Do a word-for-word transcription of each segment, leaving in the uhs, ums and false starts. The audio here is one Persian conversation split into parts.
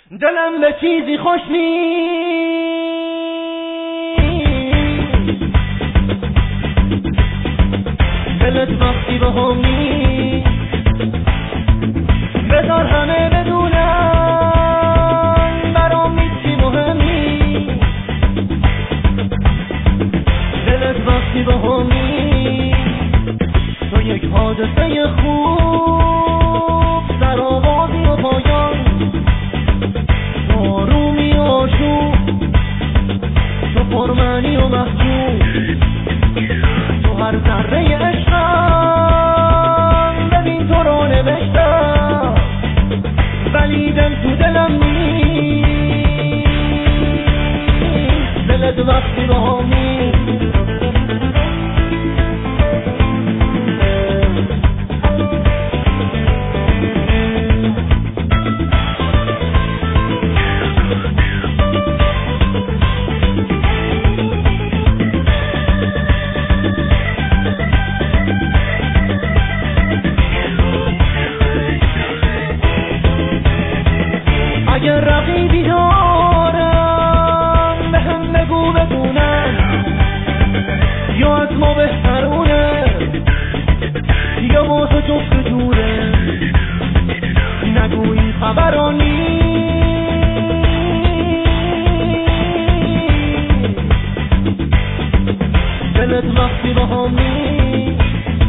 دلم به چیزی خوش نیست، دلت وقتی به هم نیست، بذار همه بدونن برام هیچی مهم نیست. دلت وقتی به هم نیست، تو یک حادثه خوب در آغازی و پایان، تو آرومی و آشوب، تو پرمعنی و محجوب، تو هر ذره عشقم، ببین تو رو نوشتم ولی دل تو دلم نیست. دلت وقتی با هم نیست، اگر رقیبی دارم به هم بگو بدونم، یا از ما بهترونه یا با تو جفت جوره، نگو این خبرا نیست. دلت وقتی با هم نیست،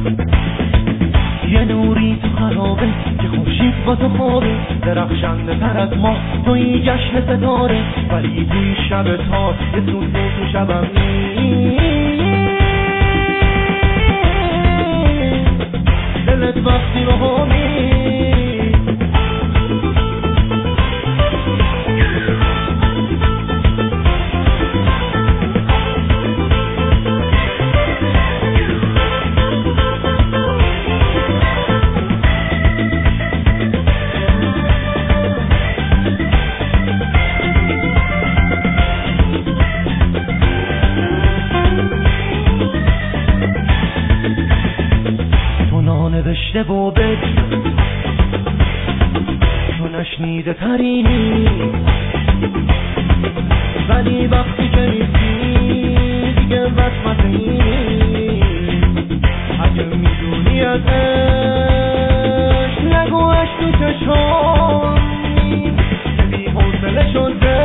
یه نوری تو خرابه که خورشید با تو خوابه، درخشنده تر از ما توی جشن ستاره، ولی توی شب تار یه سوت تو شبم نیست. دلت وقتی با هم نیست، نوشته و بد تو نشنیده ترینی، ولی وقتی که نیستی دیگه وسمت اینی. اگه میدونی از عشق نگو عشق تو چشم نیست، که بی حوصله شده